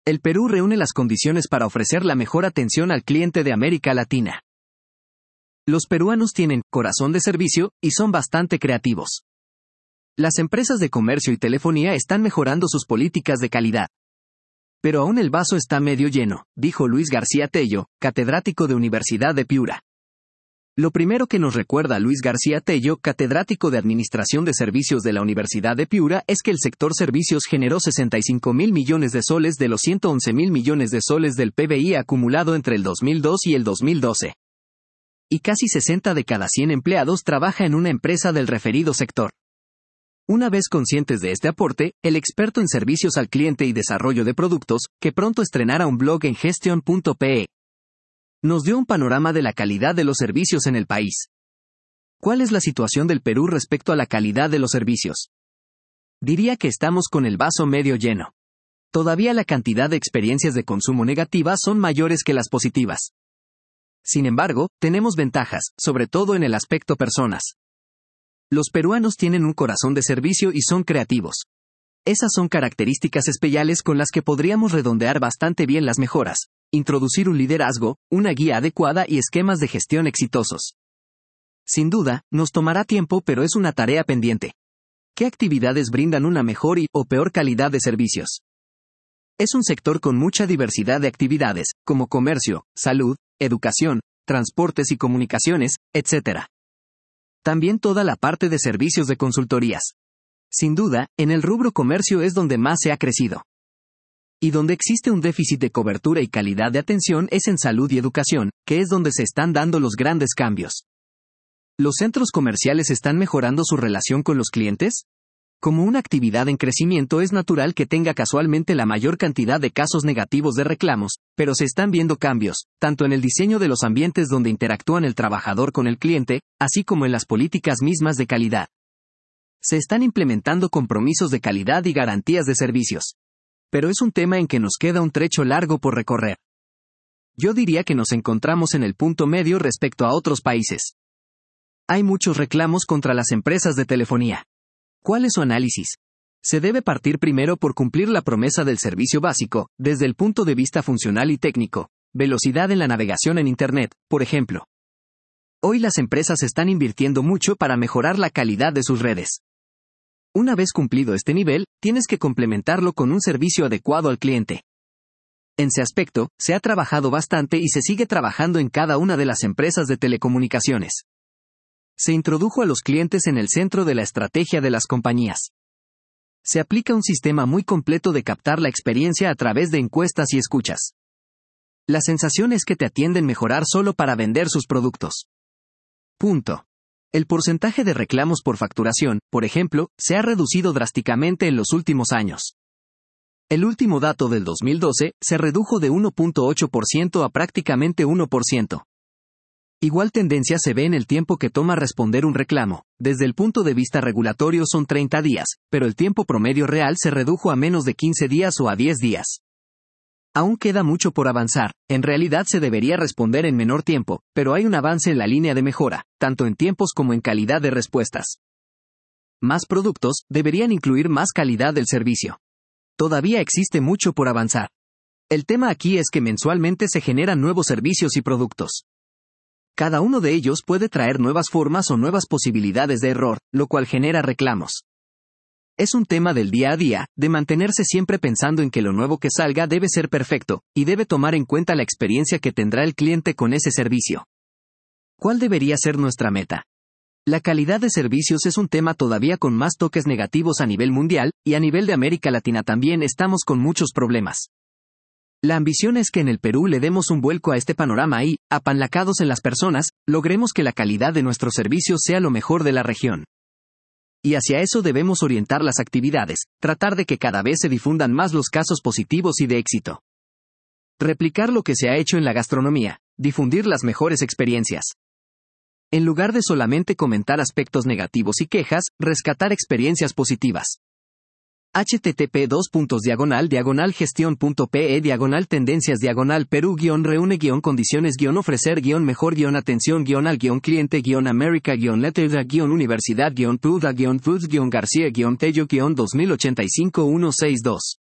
El Perú reúne las condiciones para ofrecer la mejor atención al cliente de América Latina. Los peruanos tienen corazón de servicio y son bastante creativos. Las empresas de comercio y telefonía están mejorando sus políticas de calidad. Pero aún el vaso está medio lleno, dijo Luis García Tello, catedrático de Universidad de Piura. Lo primero que nos recuerda Luis García Tello, catedrático de Administración de Servicios de la Universidad de Piura, es que el sector servicios generó 65.000 millones de soles de los 111.000 millones de soles del PBI acumulado entre el 2002 y el 2012. Y casi 60 de cada 100 empleados trabaja en una empresa del referido sector. Una vez conscientes de este aporte, el experto en servicios al cliente y desarrollo de productos, que pronto estrenará un blog en gestion.pe, nos dio un panorama de la calidad de los servicios en el país. ¿Cuál es la situación del Perú respecto a la calidad de los servicios? Diría que estamos con el vaso medio lleno. Todavía la cantidad de experiencias de consumo negativas son mayores que las positivas. Sin embargo, tenemos ventajas, sobre todo en el aspecto personas. Los peruanos tienen un corazón de servicio y son creativos. Esas son características especiales con las que podríamos redondear bastante bien las mejoras. Introducir un liderazgo, una guía adecuada y esquemas de gestión exitosos. Sin duda, nos tomará tiempo, pero es una tarea pendiente. ¿Qué actividades brindan una mejor o peor calidad de servicios? Es un sector con mucha diversidad de actividades, como comercio, salud, educación, transportes y comunicaciones, etc. También toda la parte de servicios de consultorías. Sin duda, en el rubro comercio es donde más se ha crecido. Y donde existe un déficit de cobertura y calidad de atención es en salud y educación, que es donde se están dando los grandes cambios. ¿Los centros comerciales están mejorando su relación con los clientes? Como una actividad en crecimiento es natural que tenga casualmente la mayor cantidad de casos negativos de reclamos, pero se están viendo cambios, tanto en el diseño de los ambientes donde interactúan el trabajador con el cliente, así como en las políticas mismas de calidad. Se están implementando compromisos de calidad y garantías de servicios. Pero es un tema en que nos queda un trecho largo por recorrer. Yo diría que nos encontramos en el punto medio respecto a otros países. Hay muchos reclamos contra las empresas de telefonía. ¿Cuál es su análisis? Se debe partir primero por cumplir la promesa del servicio básico, desde el punto de vista funcional y técnico, velocidad en la navegación en Internet, por ejemplo. Hoy las empresas están invirtiendo mucho para mejorar la calidad de sus redes. Una vez cumplido este nivel, tienes que complementarlo con un servicio adecuado al cliente. En ese aspecto, se ha trabajado bastante y se sigue trabajando en cada una de las empresas de telecomunicaciones. Se introdujo a los clientes en el centro de la estrategia de las compañías. Se aplica un sistema muy completo de captar la experiencia a través de encuestas y escuchas. La sensación es que te atienden mejorar solo para vender sus productos. Punto. El porcentaje de reclamos por facturación, por ejemplo, se ha reducido drásticamente en los últimos años. El último dato del 2012 se redujo de 1.8% a prácticamente 1%. Igual tendencia se ve en el tiempo que toma responder un reclamo. Desde el punto de vista regulatorio son 30 días, pero el tiempo promedio real se redujo a menos de 15 días o a 10 días. Aún queda mucho por avanzar, en realidad se debería responder en menor tiempo, pero hay un avance en la línea de mejora, tanto en tiempos como en calidad de respuestas. Más productos deberían incluir más calidad del servicio. Todavía existe mucho por avanzar. El tema aquí es que mensualmente se generan nuevos servicios y productos. Cada uno de ellos puede traer nuevas formas o nuevas posibilidades de error, lo cual genera reclamos. Es un tema del día a día, de mantenerse siempre pensando en que lo nuevo que salga debe ser perfecto, y debe tomar en cuenta la experiencia que tendrá el cliente con ese servicio. ¿Cuál debería ser nuestra meta? La calidad de servicios es un tema todavía con más toques negativos a nivel mundial, y a nivel de América Latina también estamos con muchos problemas. La ambición es que en el Perú le demos un vuelco a este panorama y, apanlacados en las personas, logremos que la calidad de nuestros servicios sea lo mejor de la región. Y hacia eso debemos orientar las actividades, tratar de que cada vez se difundan más los casos positivos y de éxito. Replicar lo que se ha hecho en la gastronomía, difundir las mejores experiencias. En lugar de solamente comentar aspectos negativos y quejas, rescatar experiencias positivas. http://gestion.pe/tendencias/perú-reúne-condiciones-ofrecer-mejor-atención-américa-letter-universidad-letter-universidad-universidad-puda-foods-garcia-tello-2085-162